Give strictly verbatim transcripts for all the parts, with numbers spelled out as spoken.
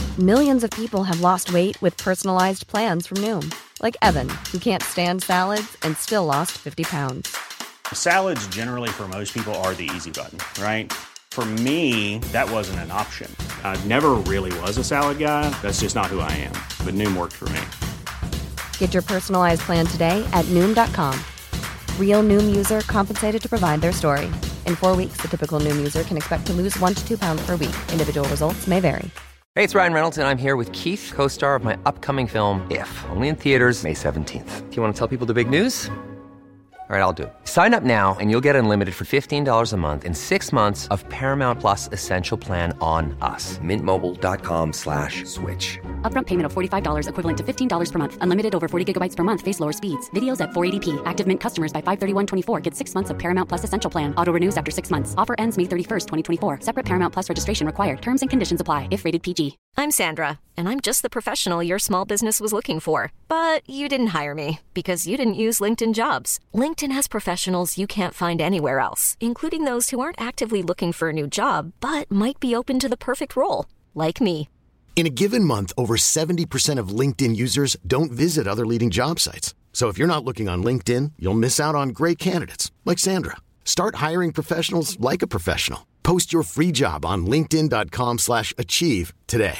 Millions of people have lost weight with personalized plans from Noom. Like Evan, who can't stand salads and still lost fifty pounds. Salads generally for most people are the easy button, right? For me, that wasn't an option. I never really was a salad guy. That's just not who I am. But Noom worked for me. Get your personalized plan today at Noom dot com. Real Noom user compensated to provide their story. In four weeks, the typical Noom user can expect to lose one to two pounds per week. Individual results may vary. Hey, it's Ryan Reynolds, and I'm here with Keith, co-star of my upcoming film, If, only in theaters May seventeenth. Do you want to tell people the big news? All right, I'll do it. Sign up now and you'll get unlimited for fifteen dollars a month and six months of Paramount Plus Essential Plan on us. Mint Mobile dot com slash switch. Upfront payment of forty-five dollars equivalent to fifteen dollars per month. Unlimited over forty gigabytes per month. Face lower speeds. Videos at four eighty p. Active Mint customers by five thirty-one twenty-four get six months of Paramount Plus Essential Plan. Auto renews after six months. Offer ends May thirty-first, twenty twenty-four. Separate Paramount Plus registration required. Terms and conditions apply if rated P G. I'm Sandra, and I'm just the professional your small business was looking for. But you didn't hire me because you didn't use LinkedIn Jobs. LinkedIn has professionals you can't find anywhere else, including those who aren't actively looking for a new job, but might be open to the perfect role, like me. In a given month, over seventy percent of LinkedIn users don't visit other leading job sites. So if you're not looking on LinkedIn, you'll miss out on great candidates like Sandra. Start hiring professionals like a professional. Post your free job on linkedin dot com slash achieve today.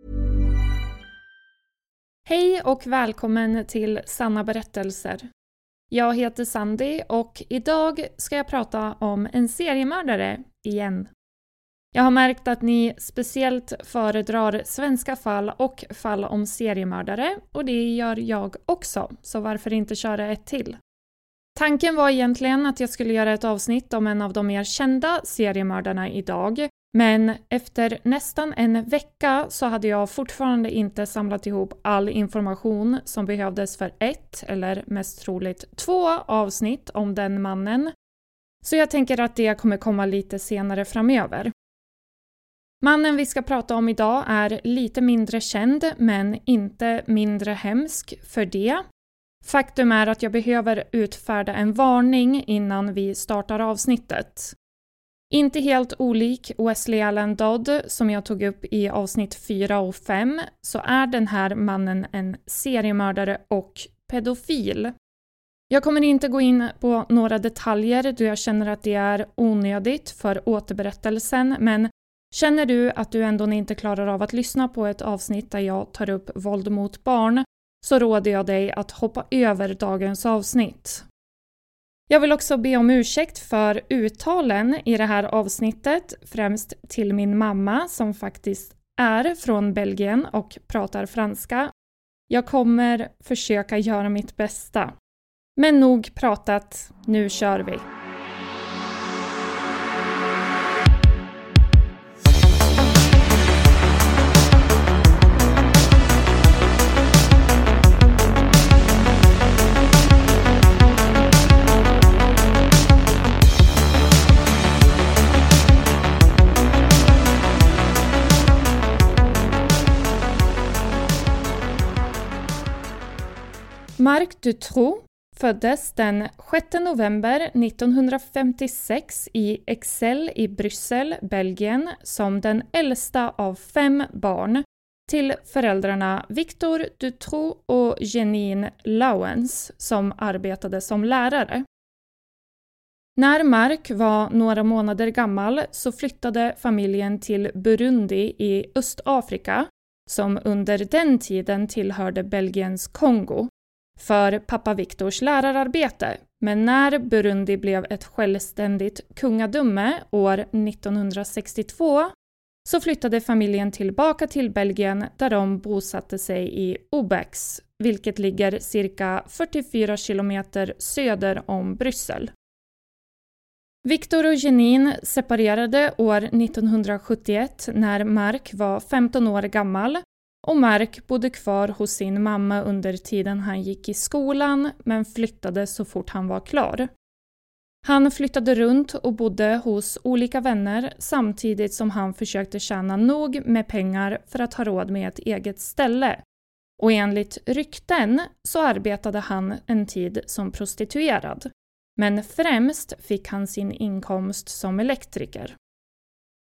Hej och välkommen till Sanna berättelser. Jag heter Sandy och idag ska jag prata om en seriemördare igen. Jag har märkt att ni speciellt föredrar svenska fall och fall om seriemördare, och det gör jag också, så varför inte köra ett till? Tanken var egentligen att jag skulle göra ett avsnitt om en av de mer kända seriemördarna idag, men efter nästan en vecka så hade jag fortfarande inte samlat ihop all information som behövdes för ett, eller mest troligt två, avsnitt om den mannen. Så jag tänker att det kommer komma lite senare framöver. Mannen vi ska prata om idag är lite mindre känd, men inte mindre hemsk för det. Faktum är att jag behöver utfärda en varning innan vi startar avsnittet. Inte helt olik Wesley Allen Dodd som jag tog upp i avsnitt fyra och fem, så är den här mannen en seriemördare och pedofil. Jag kommer inte gå in på några detaljer då jag känner att det är onödigt för återberättelsen, men känner du att du ändå inte klarar av att lyssna på ett avsnitt där jag tar upp våld mot barn, så råder jag dig att hoppa över dagens avsnitt. Jag vill också be om ursäkt för uttalen i det här avsnittet, främst till min mamma som faktiskt är från Belgien och pratar franska. Jag kommer försöka göra mitt bästa. Men nog pratat, nu kör vi! Marc Dutroux föddes den sjätte november nittonhundrafemtiosex i Excel i Bryssel, Belgien, som den äldsta av fem barn till föräldrarna Victor Dutroux och Janine Lawens som arbetade som lärare. När Marc var några månader gammal så flyttade familjen till Burundi i Östafrika, som under den tiden tillhörde Belgiens Kongo, för pappa Victors lärararbete. Men när Burundi blev ett självständigt kungadöme år nittonhundrasextiotvå så flyttade familjen tillbaka till Belgien där de bosatte sig i Ubex, vilket ligger cirka fyrtiofyra kilometer söder om Bryssel. Victor och Janine separerade år nittonhundrasjuttioett när Marc var femton år gammal, och Marc bodde kvar hos sin mamma under tiden han gick i skolan, men flyttade så fort han var klar. Han flyttade runt och bodde hos olika vänner samtidigt som han försökte tjäna nog med pengar för att ha råd med ett eget ställe. Och enligt rykten så arbetade han en tid som prostituerad. Men främst fick han sin inkomst som elektriker.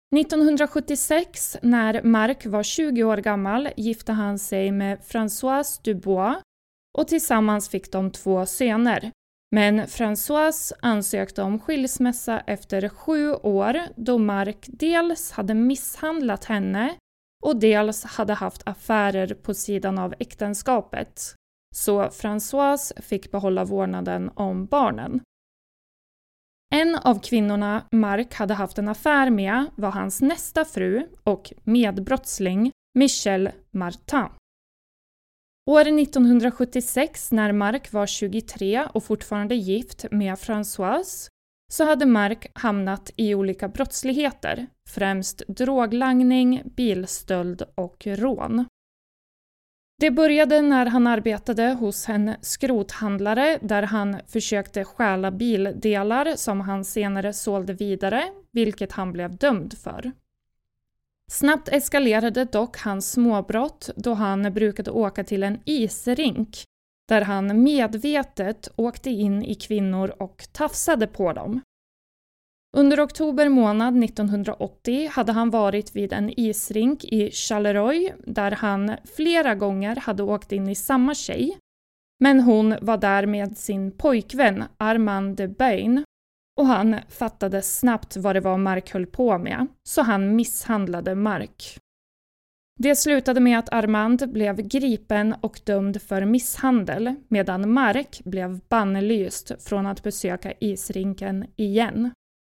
nittonhundrasjuttiosex, när Marc var tjugo år gammal, gifte han sig med Françoise Dubois och tillsammans fick de två söner. Men Françoise ansökte om skilsmässa efter sju år då Marc dels hade misshandlat henne och dels hade haft affärer på sidan av äktenskapet. Så Françoise fick behålla vårdnaden om barnen. En av kvinnorna Marc hade haft en affär med var hans nästa fru och medbrottsling Michel Martin. År nittonhundrasjuttiosex, när Marc var tjugotre och fortfarande gift med Françoise, så hade Marc hamnat i olika brottsligheter, främst droglangning, bilstöld och rån. Det började när han arbetade hos en skrothandlare där han försökte stjäla bildelar som han senare sålde vidare, vilket han blev dömd för. Snabbt eskalerade dock hans småbrott då han brukade åka till en isrink där han medvetet åkte in i kvinnor och tafsade på dem. Under oktober månad nittonhundraåttio hade han varit vid en isrink i Charleroi där han flera gånger hade åkt in i samma tjej, men hon var där med sin pojkvän Armand de Bain och han fattade snabbt vad det var Marc höll på med, så han misshandlade Marc. Det slutade med att Armand blev gripen och dömd för misshandel, medan Marc blev bannlyst från att besöka isrinken igen.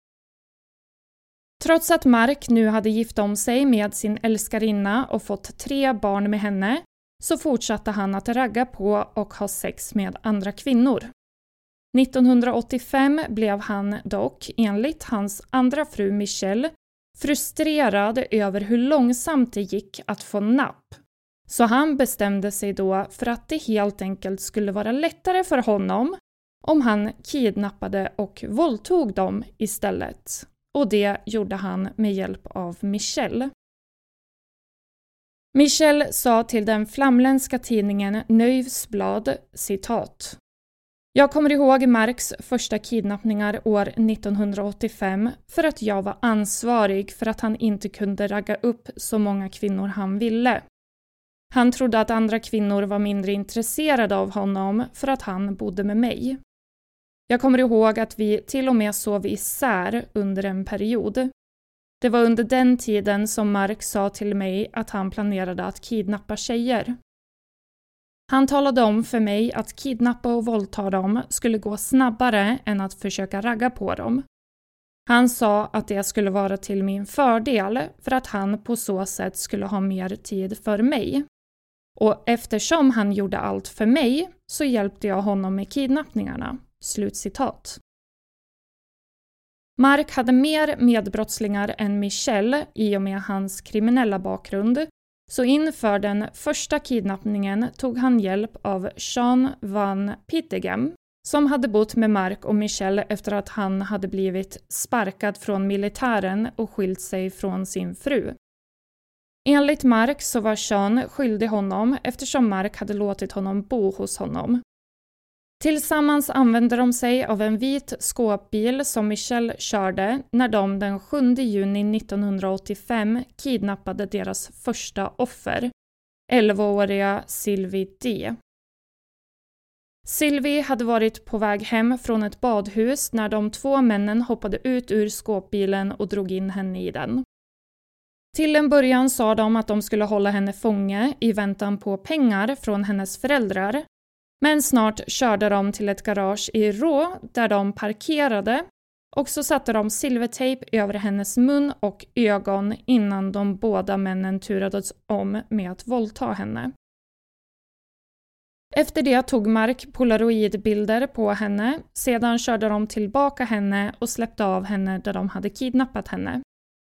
Trots att Marc nu hade gift om sig med sin älskarinna och fått tre barn med henne, så fortsatte han att ragga på och ha sex med andra kvinnor. nittonhundraåttiofem blev han dock, enligt hans andra fru Michel, frustrerad över hur långsamt det gick att få napp. Så han bestämde sig då för att det helt enkelt skulle vara lättare för honom om han kidnappade och våldtog dem istället. Och det gjorde han med hjälp av Michel. Michel sa till den flamländska tidningen Nöjvsblad, citat: "Jag kommer ihåg Marcs första kidnappningar år nittonhundraåttiofem för att jag var ansvarig för att han inte kunde ragga upp så många kvinnor han ville. Han trodde att andra kvinnor var mindre intresserade av honom för att han bodde med mig. Jag kommer ihåg att vi till och med sov isär under en period. Det var under den tiden som Marc sa till mig att han planerade att kidnappa tjejer. Han talade om för mig att kidnappa och våldta dem skulle gå snabbare än att försöka ragga på dem. Han sa att det skulle vara till min fördel för att han på så sätt skulle ha mer tid för mig. Och eftersom han gjorde allt för mig så hjälpte jag honom med kidnappningarna." Slutcitat. Marc hade mer medbrottslingar än Michel i och med hans kriminella bakgrund, så inför den första kidnappningen tog han hjälp av Jean van Pittegem, som hade bott med Marc och Michel efter att han hade blivit sparkad från militären och skilt sig från sin fru. Enligt Marc så var Jean skyldig honom eftersom Marc hade låtit honom bo hos honom. Tillsammans använde de sig av en vit skåpbil som Michel körde när de den sjunde juni nittonhundraåttiofem kidnappade deras första offer, elvaåriga Sylvie D. Sylvie hade varit på väg hem från ett badhus när de två männen hoppade ut ur skåpbilen och drog in henne i den. Till en början sa de att de skulle hålla henne fånge i väntan på pengar från hennes föräldrar. Men snart körde de till ett garage i Rå där de parkerade och så satte de silvertejp över hennes mun och ögon innan de båda männen turades om med att våldta henne. Efter det tog Marc polaroidbilder på henne, sedan körde de tillbaka henne och släppte av henne där de hade kidnappat henne.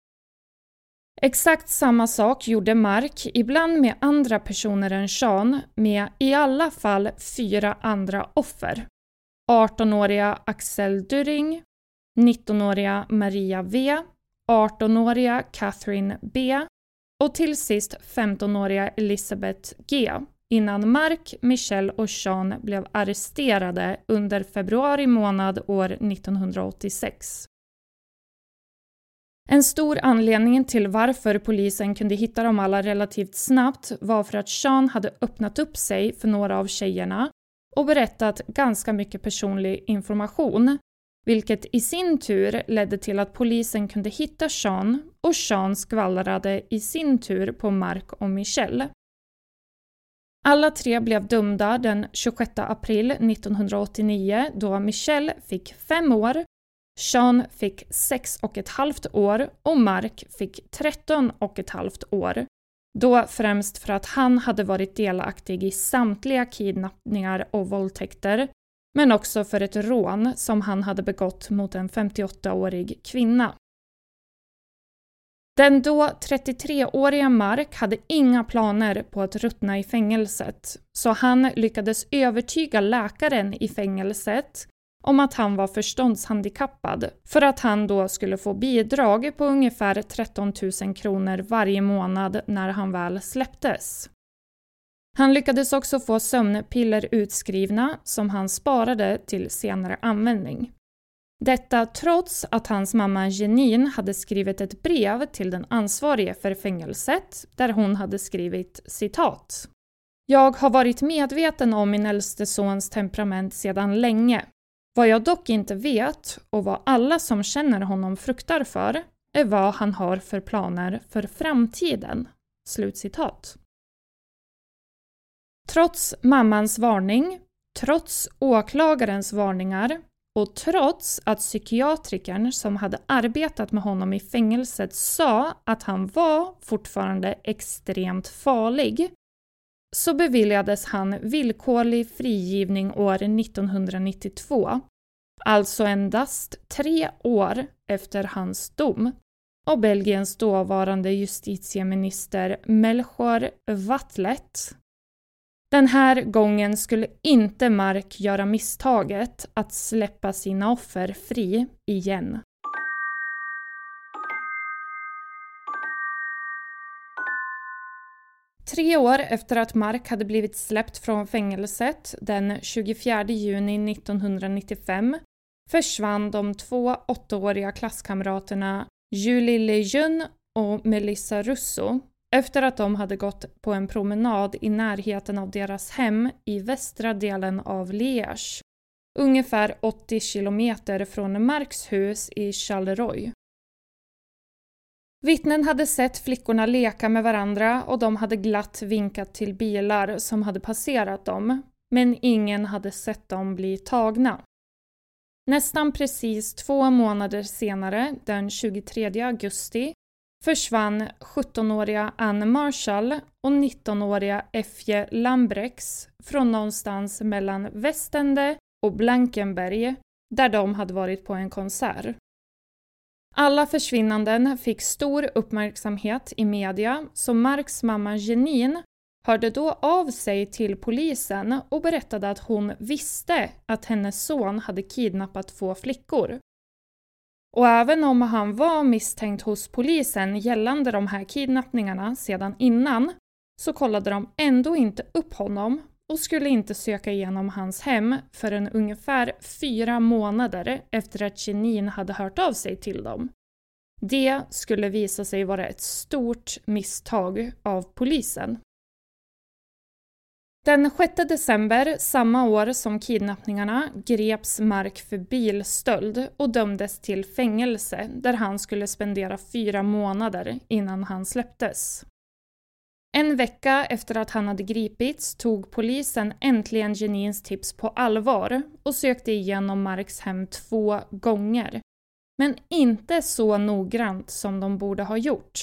Exakt samma sak gjorde Marc, ibland med andra personer än Jean, med i alla fall fyra andra offer. arton-åriga Axel Düring, nitton-åriga Maria V, arton-åriga Catherine B och till sist femton-åriga Elisabeth G, innan Marc, Michel och Jean blev arresterade under februari månad år nittonhundraåttiosex. En stor anledning till varför polisen kunde hitta dem alla relativt snabbt var för att Sean hade öppnat upp sig för några av tjejerna och berättat ganska mycket personlig information, vilket i sin tur ledde till att polisen kunde hitta Sean och Sean skvallrade i sin tur på Mark och Michelle. Alla tre blev dömda den tjugosjätte april nittonhundraåttionio då Michelle fick fem år, Sean fick sex och ett halvt år och Mark fick tretton och ett halvt år. Då främst för att han hade varit delaktig i samtliga kidnappningar och våldtäkter, men också för ett rån som han hade begått mot en femtioåttaårig kvinna. Den då trettiotre-åriga Mark hade inga planer på att ruttna i fängelset, så han lyckades övertyga läkaren i fängelset om att han var förståndshandikappad för att han då skulle få bidrag på ungefär tretton tusen kronor varje månad när han väl släpptes. Han lyckades också få sömnpiller utskrivna som han sparade till senare användning. Detta trots att hans mamma Janine hade skrivit ett brev till den ansvarige för fängelset där hon hade skrivit citat. Jag har varit medveten om min äldste sons temperament sedan länge. Vad jag dock inte vet och vad alla som känner honom fruktar för är vad han har för planer för framtiden. Slutcitat. Trots mammans varning, trots åklagarens varningar och trots att psykiatrikern som hade arbetat med honom i fängelset sa att han var fortfarande extremt farlig, så beviljades han villkorlig frigivning år nittonhundranittiotvå, alltså endast tre år efter hans dom, och Belgiens dåvarande justitieminister Melchior Watlett. Den här gången skulle inte Mark göra misstaget att släppa sina offer fri igen. Tre år efter att Mark hade blivit släppt från fängelset den tjugofjärde juni nittonhundranittiofem försvann de två åttaåriga klasskamraterna Julie Lejeune och Melissa Russo efter att de hade gått på en promenad i närheten av deras hem i västra delen av Liège, ungefär åttio kilometer från Marks hus i Charleroi. Vittnen hade sett flickorna leka med varandra och de hade glatt vinkat till bilar som hade passerat dem, men ingen hade sett dem bli tagna. Nästan precis två månader senare, den tjugotredje augusti, försvann sjuttonåriga Anne Marshall och nittonåriga Effie Lambrex från någonstans mellan Westende och Blankenberg, där de hade varit på en konsert. Alla försvinnanden fick stor uppmärksamhet i media, så Marks mamma Janine hörde då av sig till polisen och berättade att hon visste att hennes son hade kidnappat två flickor. Och även om han var misstänkt hos polisen gällande de här kidnappningarna sedan innan, så kollade de ändå inte upp honom och skulle inte söka igenom hans hem förrän ungefär fyra månader efter att Janine hade hört av sig till dem. Det skulle visa sig vara ett stort misstag av polisen. Den sjätte december, samma år som kidnappningarna, greps Mark för bilstöld och dömdes till fängelse där han skulle spendera fyra månader innan han släpptes. En vecka efter att han hade gripits tog polisen äntligen Janines tips på allvar och sökte igenom Marks hem två gånger, men inte så noggrant som de borde ha gjort.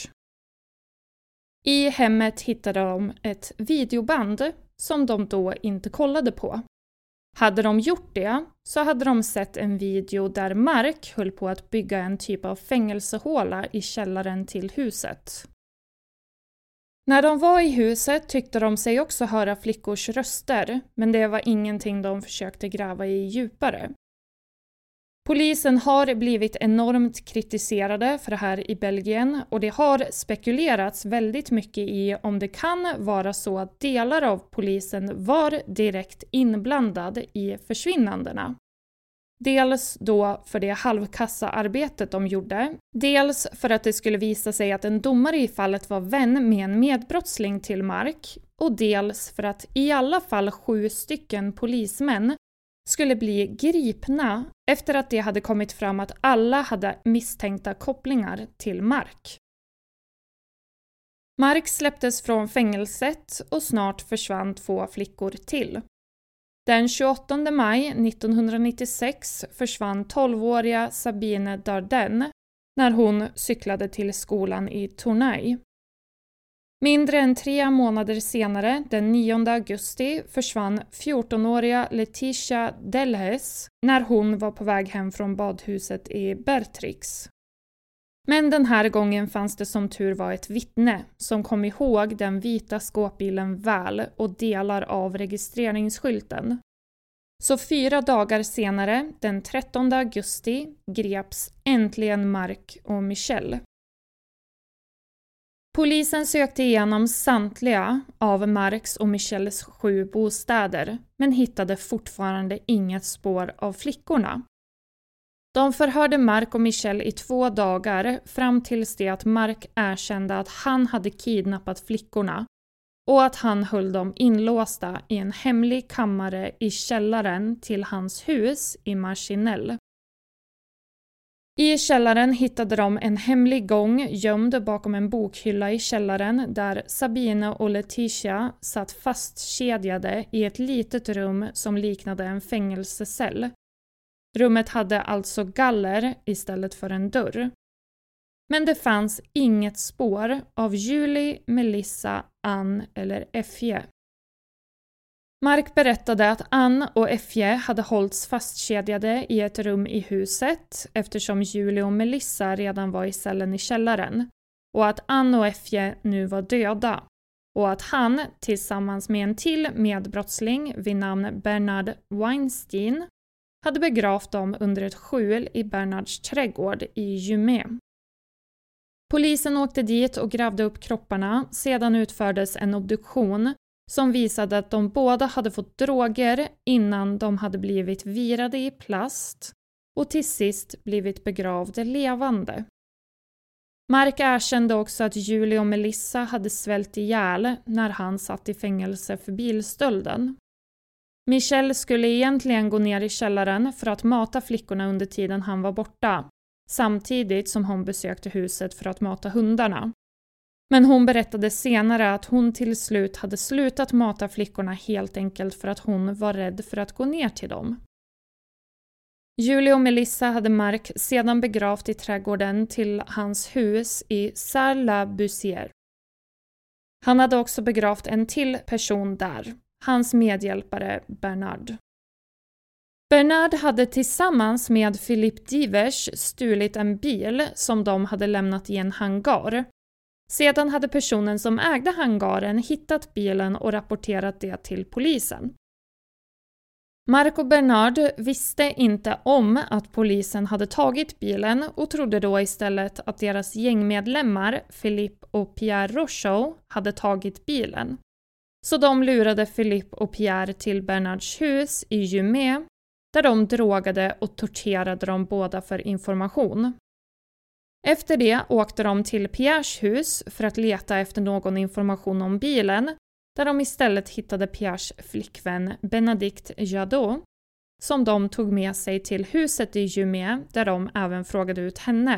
I hemmet hittade de ett videoband som de då inte kollade på. Hade de gjort det så hade de sett en video där Mark höll på att bygga en typ av fängelsehåla i källaren till huset. När de var i huset tyckte de sig också höra flickors röster, men det var ingenting de försökte gräva i djupare. Polisen har blivit enormt kritiserade för det här i Belgien och det har spekulerats väldigt mycket i om det kan vara så att delar av polisen var direkt inblandad i försvinnandena. Dels då för det halvkassa arbetet de gjorde, dels för att det skulle visa sig att en domare i fallet var vän med en medbrottsling till Mark, och dels för att i alla fall sju stycken polismän skulle bli gripna efter att det hade kommit fram att alla hade misstänkta kopplingar till Mark. Mark släpptes från fängelset och snart försvann två flickor till. Den tjugoåttonde maj nittonhundranittiosex försvann tolvåriga Sabine Darden när hon cyklade till skolan i Tournai. Mindre än tre månader senare, den nionde augusti, försvann fjortonåriga Letitia Delhes när hon var på väg hem från badhuset i Bertrix. Men den här gången fanns det som tur var ett vittne som kom ihåg den vita skåpbilen väl och delar av registreringsskylten. Så fyra dagar senare, den trettonde augusti, greps äntligen Mark och Michelle. Polisen sökte igenom samtliga av Marks och Michelles sju bostäder, men hittade fortfarande inget spår av flickorna. De förhörde Mark och Michelle i två dagar fram tills det att Mark erkände att han hade kidnappat flickorna och att han höll dem inlåsta i en hemlig kammare i källaren till hans hus i Marcinelle. I källaren hittade de en hemlig gång gömd bakom en bokhylla i källaren där Sabine och Letitia satt fastkedjade i ett litet rum som liknade en fängelsecell. Rummet hade alltså galler istället för en dörr. Men det fanns inget spår av Julie, Melissa, Ann eller Effie. Mark berättade att Ann och Effie hade hållits fastkedjade i ett rum i huset eftersom Julie och Melissa redan var i cellen i källaren och att Ann och Effie nu var döda och att han tillsammans med en till medbrottsling vid namn Bernard Weinstein hade begravt dem under ett skjul i Bernards trädgård i Jumet. Polisen åkte dit och grävde upp kropparna, sedan utfördes en obduktion som visade att de båda hade fått droger innan de hade blivit virade i plast och till sist blivit begravda levande. Mark erkände också att Julie och Melissa hade svält ihjäl när han satt i fängelse för bilstölden. Michelle skulle egentligen gå ner i källaren för att mata flickorna under tiden han var borta, samtidigt som hon besökte huset för att mata hundarna. Men hon berättade senare att hon till slut hade slutat mata flickorna helt enkelt för att hon var rädd för att gå ner till dem. Julie och Melissa hade Mark sedan begravt i trädgården till hans hus i Sarlat-Bussière. Han hade också begravt en till person där, hans medhjälpare Bernard. Bernard hade tillsammans med Philippe Divers stulit en bil som de hade lämnat i en hangar. Sedan hade personen som ägde hangaren hittat bilen och rapporterat det till polisen. Mark och Bernard visste inte om att polisen hade tagit bilen och trodde då istället att deras gängmedlemmar Philippe och Pierre Rochaud hade tagit bilen. Så de lurade Philippe och Pierre till Bernards hus i Jumet där de drogade och torterade dem båda för information. Efter det åkte de till Pierres hus för att leta efter någon information om bilen där de istället hittade Pierres flickvän Benedict Jadot som de tog med sig till huset i Jumet där de även frågade ut henne.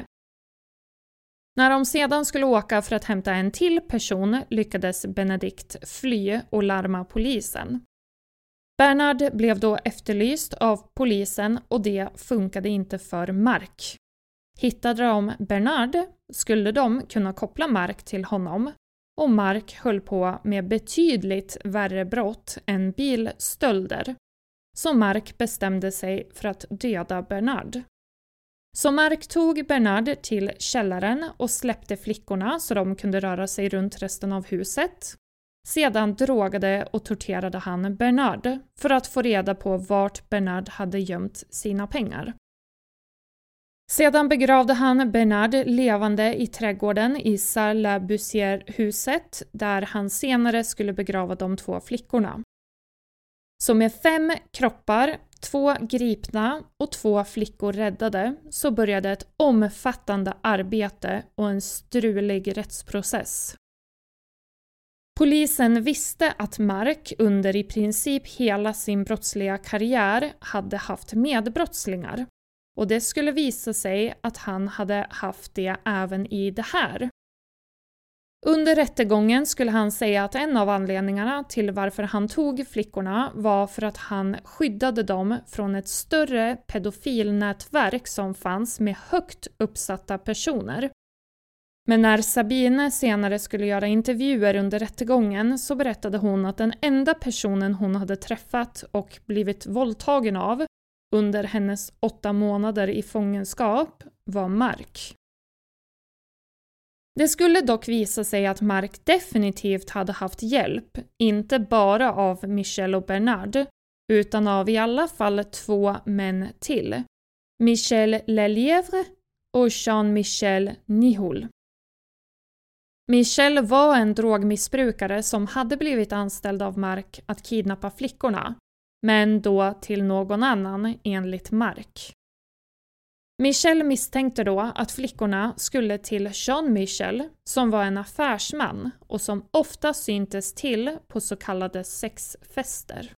När de sedan skulle åka för att hämta en till person lyckades Benedict fly och larma polisen. Bernard blev då efterlyst av polisen och det funkade inte för Mark. Hittade de Bernard skulle de kunna koppla Mark till honom och Mark höll på med betydligt värre brott än bilstölder. Så Mark bestämde sig för att döda Bernard. Så Mark tog Bernard till källaren och släppte flickorna så de kunde röra sig runt resten av huset. Sedan drogade och torterade han Bernard för att få reda på vart Bernard hade gömt sina pengar. Sedan begravde han Bernard levande i trädgården i Sarlat-Bussière-huset där han senare skulle begrava de två flickorna. Så med fem kroppar, två gripna och två flickor räddade så började ett omfattande arbete och en strulig rättsprocess. Polisen visste att Mark under i princip hela sin brottsliga karriär hade haft medbrottslingar. Och det skulle visa sig att han hade haft det även i det här. Under rättegången skulle han säga att en av anledningarna till varför han tog flickorna var för att han skyddade dem från ett större pedofilnätverk som fanns med högt uppsatta personer. Men när Sabine senare skulle göra intervjuer under rättegången så berättade hon att den enda personen hon hade träffat och blivit våldtagen av under hennes åtta månader i fångenskap var Mark. Det skulle dock visa sig att Mark definitivt hade haft hjälp, inte bara av Michel och Bernard, utan av i alla fall två män till. Michel Lelièvre och Jean-Michel Nihoul. Michel var en drogmissbrukare som hade blivit anställd av Mark att kidnappa flickorna, men då till någon annan enligt Mark. Michel misstänkte då att flickorna skulle till Jean-Michel som var en affärsman och som ofta syntes till på så kallade sexfester.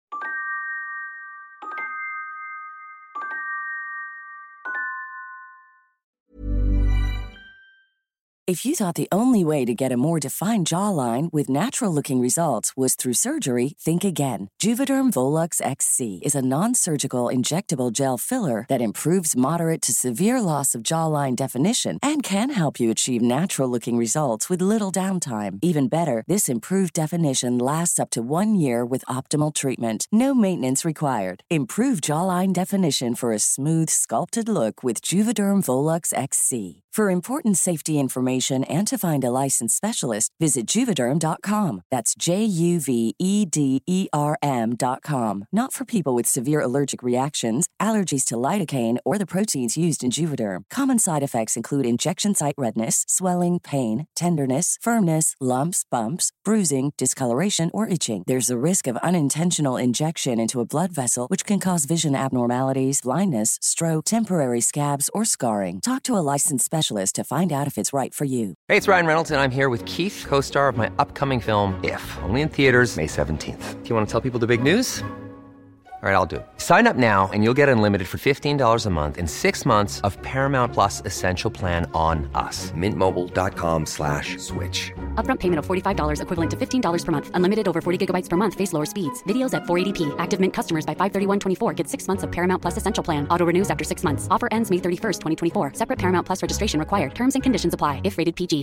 If you thought the only way to get a more defined jawline with natural-looking results was through surgery, think again. Juvederm Volux X C is a non-surgical injectable gel filler that improves moderate to severe loss of jawline definition and can help you achieve natural-looking results with little downtime. Even better, this improved definition lasts up to one year with optimal treatment. No maintenance required. Improve jawline definition for a smooth, sculpted look with Juvederm Volux X C. For important safety information and to find a licensed specialist, visit Juvederm dot com. That's J U V E D E R M dot com. Not for people with severe allergic reactions, allergies to lidocaine, or the proteins used in Juvederm. Common side effects include injection site redness, swelling, pain, tenderness, firmness, lumps, bumps, bruising, discoloration, or itching. There's a risk of unintentional injection into a blood vessel, which can cause vision abnormalities, blindness, stroke, temporary scabs, or scarring. Talk to a licensed specialist to find out if it's right for you. Hey, it's Ryan Reynolds, and I'm here with Keith, co-star of my upcoming film, If, only in theaters May seventeenth. Do you want to tell people the big news? All right, I'll do it. Sign up now and you'll get unlimited for fifteen dollars a month and six months of Paramount Plus Essential Plan on us. Mint Mobile dot com slash switch. Upfront payment of forty-five dollars equivalent to fifteen dollars per month. Unlimited over forty gigabytes per month. Face lower speeds. Videos at four eighty p. Active Mint customers by five thirty-one twenty-four get six months of Paramount Plus Essential Plan. Auto renews after six months. Offer ends May thirty-first, twenty twenty-four. Separate Paramount Plus registration required. Terms and conditions apply if rated P G.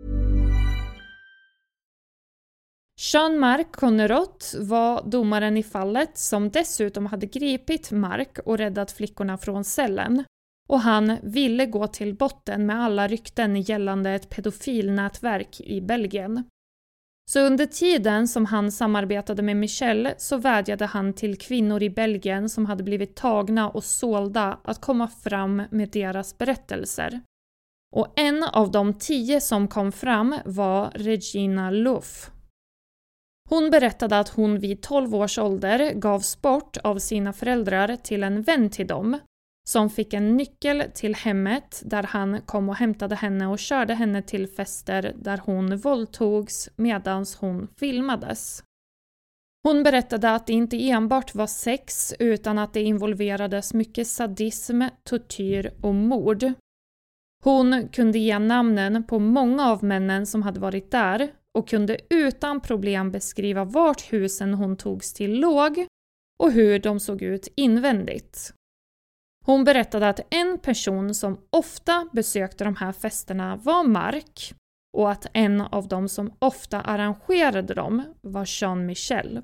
Jean-Marc Connerot var domaren i fallet som dessutom hade gripit Mark och räddat flickorna från cellen. Och han ville gå till botten med alla rykten gällande ett pedofilnätverk i Belgien. Så under tiden som han samarbetade med Michel så vädjade han till kvinnor i Belgien som hade blivit tagna och sålda att komma fram med deras berättelser. Och en av de tio som kom fram var Regina Luff. Hon berättade att hon vid tolv års ålder gavs bort av sina föräldrar till en vän till dem, som fick en nyckel till hemmet där han kom och hämtade henne och körde henne till fester där hon våldtogs medan hon filmades. Hon berättade att det inte enbart var sex utan att det involverades mycket sadism, tortyr och mord. Hon kunde ge namnen på många av männen som hade varit där och kunde utan problem beskriva vart husen hon togs till låg och hur de såg ut invändigt. Hon berättade att en person som ofta besökte de här festerna var Mark och att en av dem som ofta arrangerade dem var Jean-Michel.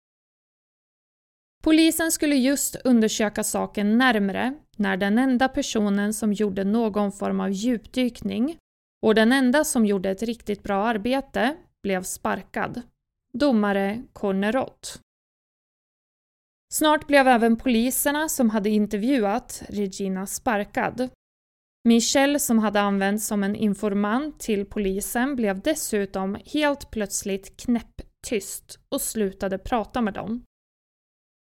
Polisen skulle just undersöka saken närmare när den enda personen som gjorde någon form av djupdykning och den enda som gjorde ett riktigt bra arbete blev sparkad. Domare Connerot. Snart blev även poliserna som hade intervjuat Regina sparkad. Michel som hade använts som en informant till polisen blev dessutom helt plötsligt knäpptyst och slutade prata med dem.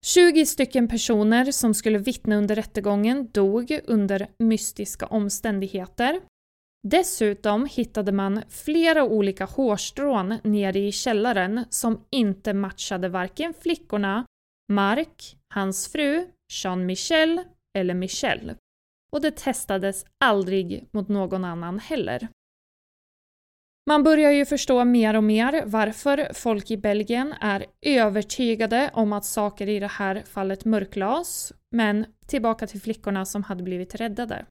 tjugo stycken personer som skulle vittna under rättegången dog under mystiska omständigheter. Dessutom hittade man flera olika hårstrån nere i källaren som inte matchade varken flickorna, Mark, hans fru, Jean-Michel eller Michelle. Och det testades aldrig mot någon annan heller. Man börjar ju förstå mer och mer varför folk i Belgien är övertygade om att saker i det här fallet mörklas, men tillbaka till flickorna som hade blivit räddade.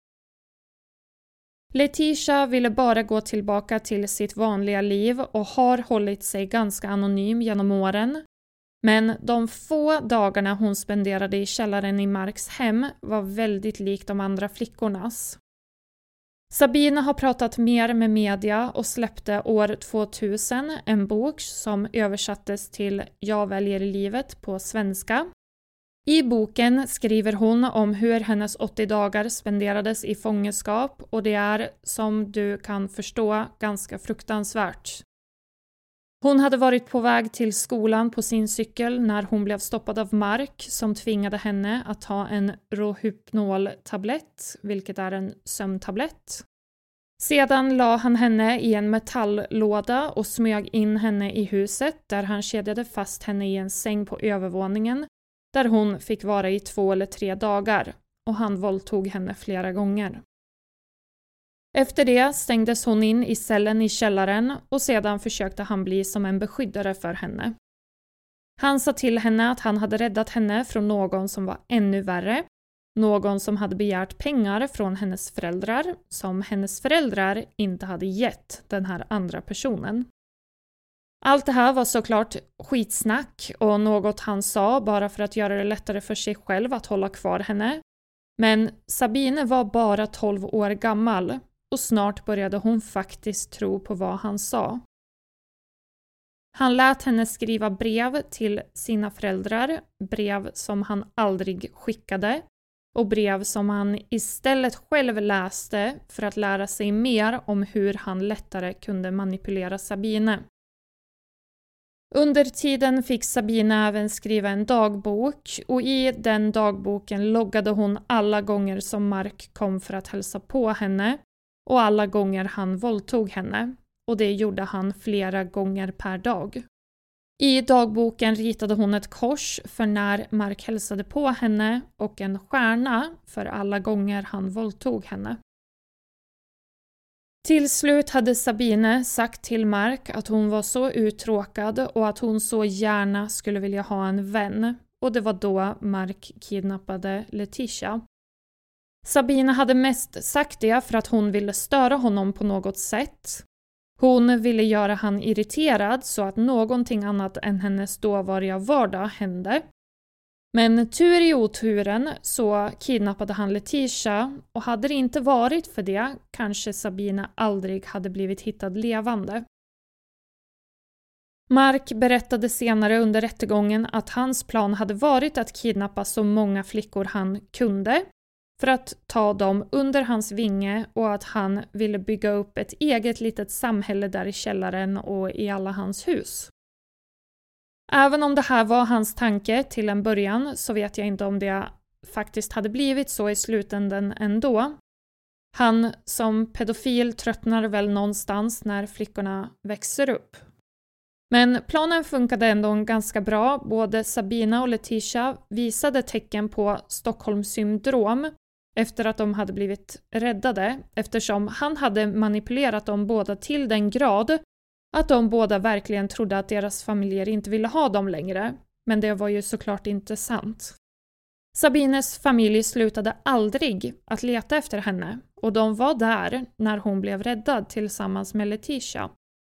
Letitia ville bara gå tillbaka till sitt vanliga liv och har hållit sig ganska anonym genom åren. Men de få dagarna hon spenderade i källaren i Marks hem var väldigt likt de andra flickornas. Sabina har pratat mer med media och släppte år tvåtusen en bok som översattes till Jag väljer livet på svenska. I boken skriver hon om hur hennes åttio dagar spenderades i fångenskap och det är, som du kan förstå, ganska fruktansvärt. Hon hade varit på väg till skolan på sin cykel när hon blev stoppad av Mark som tvingade henne att ta en Rohypnol-tablett, vilket är en sömntablett. Sedan la han henne i en metalllåda och smög in henne i huset där han kedjade fast henne i en säng på övervåningen där hon fick vara i två eller tre dagar och han våldtog henne flera gånger. Efter det stängdes hon in i cellen i källaren och sedan försökte han bli som en beskyddare för henne. Han sa till henne att han hade räddat henne från någon som var ännu värre, någon som hade begärt pengar från hennes föräldrar som hennes föräldrar inte hade gett den här andra personen. Allt det här var såklart skitsnack och något han sa bara för att göra det lättare för sig själv att hålla kvar henne. Men Sabine var bara tolv år gammal och snart började hon faktiskt tro på vad han sa. Han lät henne skriva brev till sina föräldrar, brev som han aldrig skickade och brev som han istället själv läste för att lära sig mer om hur han lättare kunde manipulera Sabine. Under tiden fick Sabine även skriva en dagbok och i den dagboken loggade hon alla gånger som Mark kom för att hälsa på henne och alla gånger han våldtog henne, och det gjorde han flera gånger per dag. I dagboken ritade hon ett kors för när Mark hälsade på henne och en stjärna för alla gånger han våldtog henne. Till slut hade Sabine sagt till Mark att hon var så uttråkad och att hon så gärna skulle vilja ha en vän, och det var då Mark kidnappade Letitia. Sabine hade mest sagt det för att hon ville störa honom på något sätt. Hon ville göra han irriterad så att någonting annat än hennes dåvariga vardag hände. Men tur i oturen så kidnappade han Letitia och hade det inte varit för det kanske Sabine aldrig hade blivit hittad levande. Mark berättade senare under rättegången att hans plan hade varit att kidnappa så många flickor han kunde för att ta dem under hans vinge och att han ville bygga upp ett eget litet samhälle där i källaren och i alla hans hus. Även om det här var hans tanke till en början så vet jag inte om det faktiskt hade blivit så i slutändan ändå. Han som pedofil tröttnar väl någonstans när flickorna växer upp. Men planen funkade ändå ganska bra. Både Sabina och Letitia visade tecken på Stockholmssyndrom efter att de hade blivit räddade, eftersom han hade manipulerat dem båda till den grad att de båda verkligen trodde att deras familjer inte ville ha dem längre. Men det var ju såklart inte sant. Sabines familj slutade aldrig att leta efter henne och de var där när hon blev räddad tillsammans med Letitia.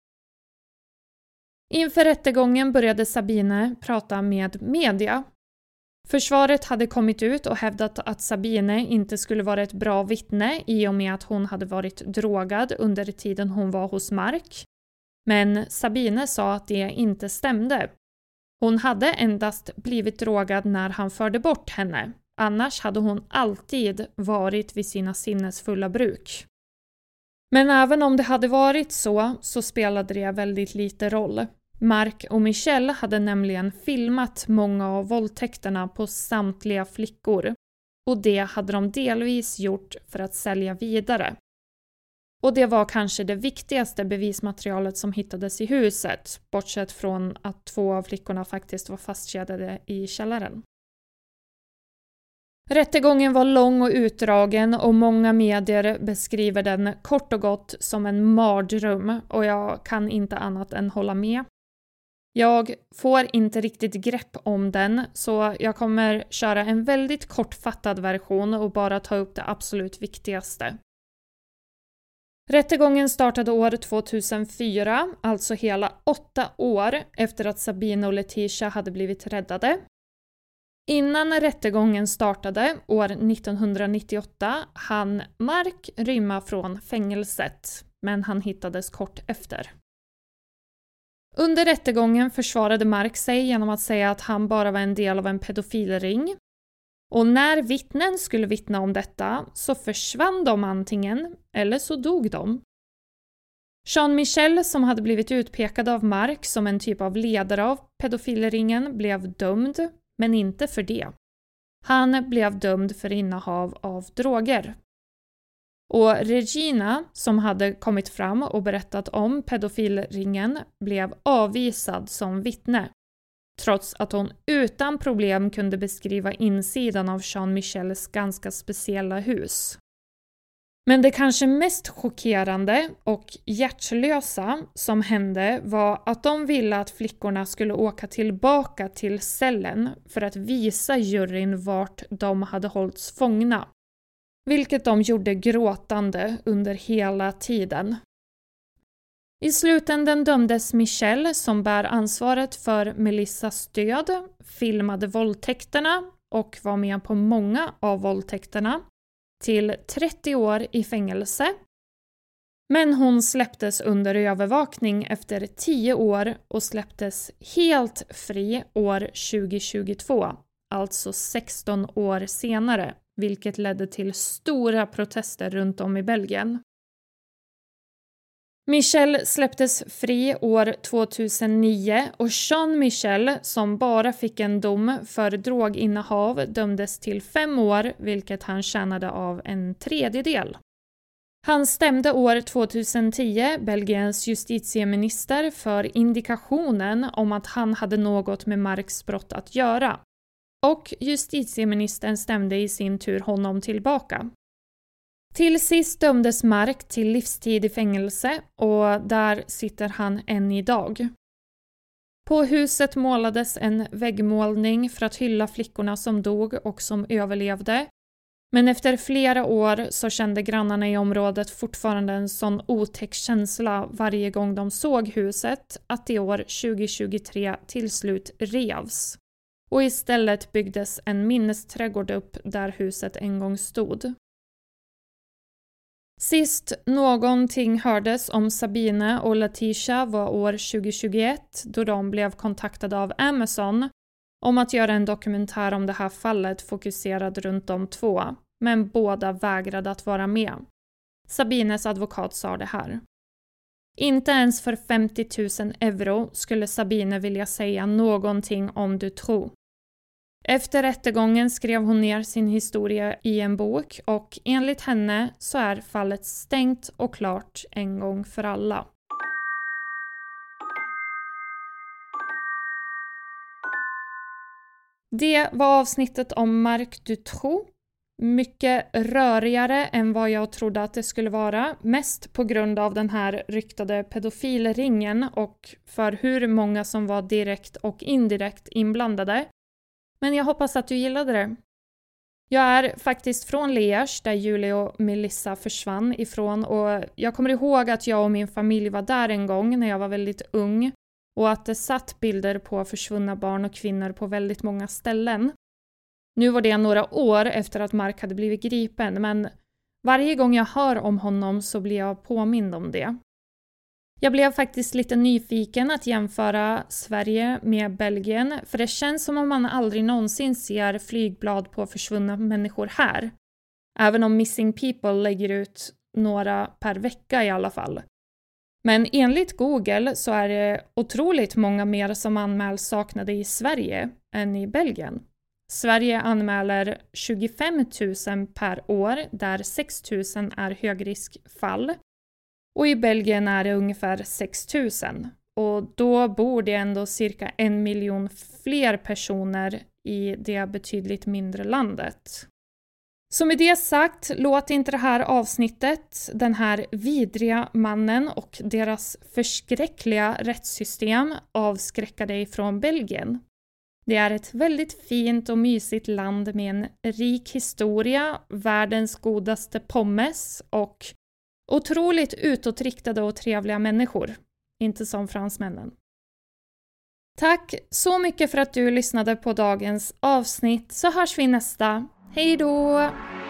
Inför rättegången började Sabine prata med media. Försvaret hade kommit ut och hävdat att Sabine inte skulle vara ett bra vittne i och med att hon hade varit drogad under tiden hon var hos Mark. Men Sabine sa att det inte stämde. Hon hade endast blivit drogad när han förde bort henne. Annars hade hon alltid varit vid sina sinnesfulla bruk. Men även om det hade varit så, så spelade det väldigt lite roll. Mark och Michelle hade nämligen filmat många av våldtäkterna på samtliga flickor och det hade de delvis gjort för att sälja vidare. Och det var kanske det viktigaste bevismaterialet som hittades i huset, bortsett från att två av flickorna faktiskt var fastkedjade i källaren. Rättegången var lång och utdragen och många medier beskriver den kort och gott som en mardröm och jag kan inte annat än hålla med. Jag får inte riktigt grepp om den så jag kommer köra en väldigt kortfattad version och bara ta upp det absolut viktigaste. Rättegången startade år tvåtusenfyra, alltså hela åtta år efter att Sabine och Letitia hade blivit räddade. Innan rättegången startade, år nittonhundranittioåtta, hann Mark rymma från fängelset, men han hittades kort efter. Under rättegången försvarade Mark sig genom att säga att han bara var en del av en pedofilring. Och när vittnen skulle vittna om detta så försvann de antingen eller så dog de. Jean-Michel, som hade blivit utpekad av Mark som en typ av ledare av pedofilringen, blev dömd, men inte för det. Han blev dömd för innehav av droger. Och Regina, som hade kommit fram och berättat om pedofilringen, blev avvisad som vittne. Trots att hon utan problem kunde beskriva insidan av Jean-Michels ganska speciella hus. Men det kanske mest chockerande och hjärtlösa som hände var att de ville att flickorna skulle åka tillbaka till cellen för att visa juryn vart de hade hållits fångna. Vilket de gjorde gråtande under hela tiden. I slutändan dömdes Michelle, som bär ansvaret för Melissas död, filmade våldtäkterna och var med på många av våldtäkterna, till trettio år i fängelse. Men hon släpptes under övervakning efter tio år och släpptes helt fri år tjugohundratjugotvå, alltså sexton år senare, vilket ledde till stora protester runt om i Belgien. Michelle släpptes fri år tvåtusennio och Jean-Michel, som bara fick en dom för droginnehav, dömdes till fem år, vilket han tjänade av en tredjedel. Han stämde år tvåtusentio Belgiens justitieminister för indikationen om att han hade något med Marks brott att göra. Och justitieministern stämde i sin tur honom tillbaka. Till sist dömdes Mark till livstid i fängelse och där sitter han än idag. På huset målades en väggmålning för att hylla flickorna som dog och som överlevde. Men efter flera år så kände grannarna i området fortfarande en sån otäck känsla varje gång de såg huset att det år tjugohundratjugotre till slut revs. Och istället byggdes en minnesträdgård upp där huset en gång stod. Sist någonting hördes om Sabine och Letitia var år tjugohundratjugoett då de blev kontaktade av Amazon om att göra en dokumentär om det här fallet fokuserad runt de två, men båda vägrade att vara med. Sabines advokat sa det här. Inte ens för femtio tusen euro skulle Sabine vilja säga någonting om Dutroux. Efter rättegången skrev hon ner sin historia i en bok och enligt henne så är fallet stängt och klart en gång för alla. Det var avsnittet om Marc Dutroux. Mycket rörigare än vad jag trodde att det skulle vara. Mest på grund av den här ryktade pedofilringen och för hur många som var direkt och indirekt inblandade. Men jag hoppas att du gillade det. Jag är faktiskt från Liège där Julie och Melissa försvann ifrån och jag kommer ihåg att jag och min familj var där en gång när jag var väldigt ung och att det satt bilder på försvunna barn och kvinnor på väldigt många ställen. Nu var det några år efter att Mark hade blivit gripen, men varje gång jag hör om honom så blir jag påmind om det. Jag blev faktiskt lite nyfiken att jämföra Sverige med Belgien, för det känns som om man aldrig någonsin ser flygblad på försvunna människor här. Även om Missing People lägger ut några per vecka i alla fall. Men enligt Google så är det otroligt många mer som anmäls saknade i Sverige än i Belgien. Sverige anmäler tjugofem tusen per år, där sex tusen är högriskfall. Och i Belgien är det ungefär sex tusen. Och då bor det ändå cirka en miljon fler personer i det betydligt mindre landet. Så med det sagt, låt inte det här avsnittet, den här vidriga mannen och deras förskräckliga rättssystem avskräcka dig från Belgien. Det är ett väldigt fint och mysigt land med en rik historia, världens godaste pommes och otroligt utåtriktade och trevliga människor. Inte som fransmännen. Tack så mycket för att du lyssnade på dagens avsnitt, så hörs vi nästa. Hej då!